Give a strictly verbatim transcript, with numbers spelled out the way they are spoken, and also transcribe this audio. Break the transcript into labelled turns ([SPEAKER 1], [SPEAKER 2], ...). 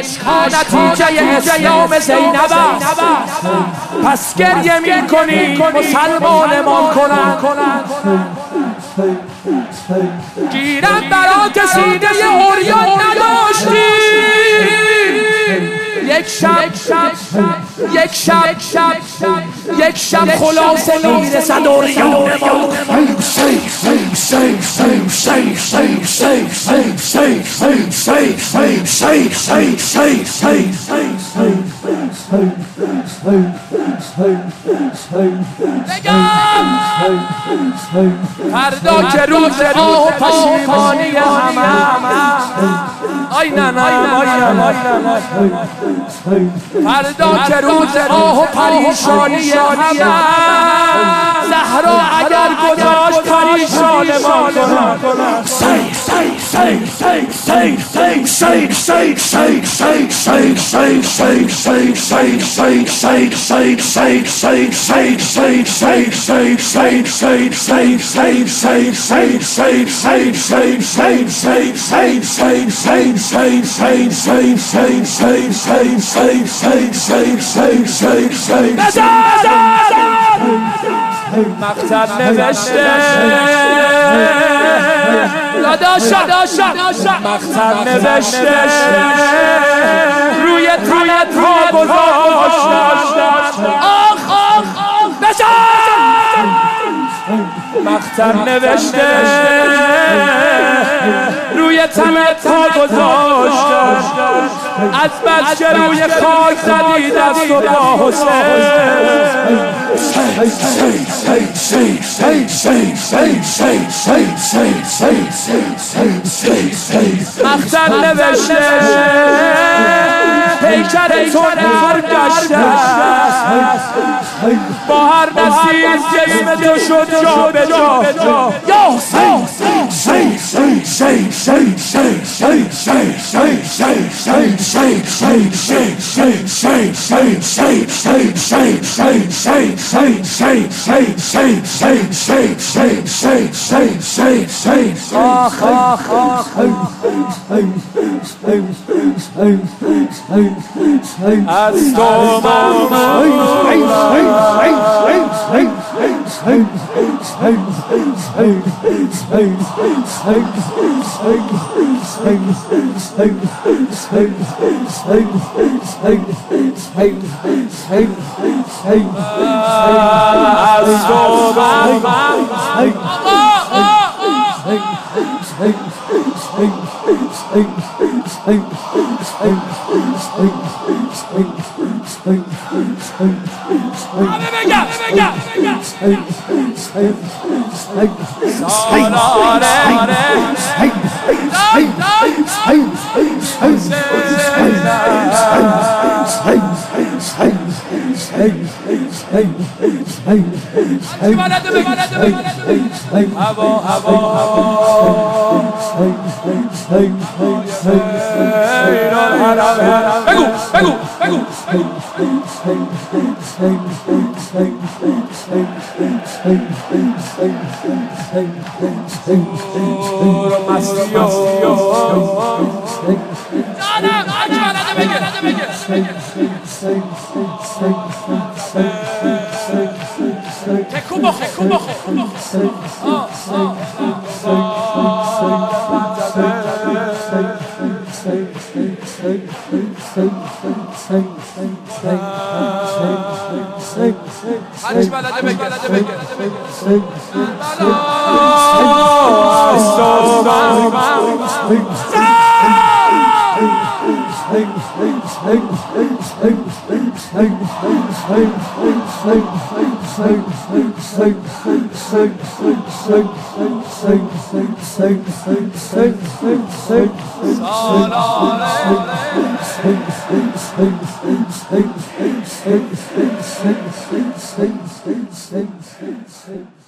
[SPEAKER 1] اشکا نتیجه اسلام زینب است. پس گریه می کنی مسلمانمان کنند. گیرم برات سینه عریان نداشتی. یک شب یک شب یک شب خلاصه میرسد عریان ما. فردا که روز آه و پشیمانی همه آی نه نه آی نه فردا که روز آه و پریشانی همه زهرا اگر گذاشت پریشان ما کنم. مقتل نوشته داداشم مقتل نوشته روی تنت ها گذاشتن. آخ آخ آخ بزن. مقتل نوشته روی تنت ها گذاشتن. از بس که روی خاک زدی دست و با حسین. مقتل نوشته پیکر تو برگشته با هر نسیم جسم تو شد جا به جا. یا آخ آخ آخ از تو بگو بگو هرش بلده بگه بلده بگه Say, say, say, say, say, say.